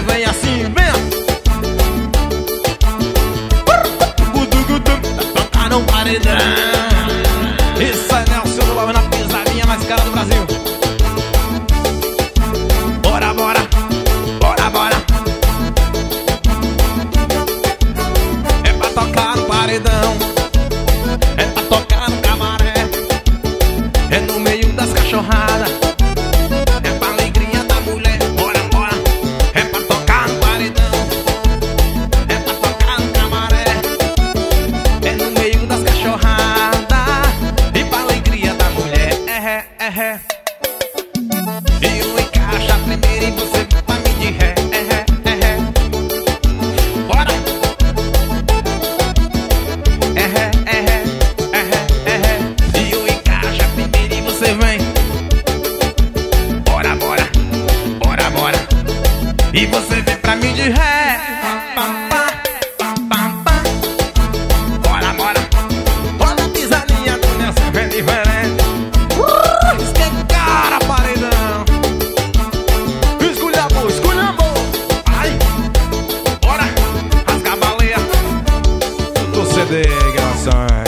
vem assim, vem. Tocar no paredão. Isso é Nelson do Love na pisadinha mais cara do Brasil. Bora, bora, bora, bora. É pra tocar no paredão, é pra tocar no camaré, é no meio das cachorradas, é pra alegria da mulher. Bora, bora. É pra tocar no paredão, é pra tocar no camaré, é no meio das cachorradas e pra alegria da mulher. Eu encaixa primeiro e você vai me de ré. Bora. Eu encaixa primeiro e você vem. Bora, bora, bora, bora. E você vem pra mim de ré. Bora, bora. Olha a pisadinha do Nelson, vem diferente. Esquencara, paredão. Esculhambou, esculhambou. Ai, bora, rasga a baleia do CD, gravações.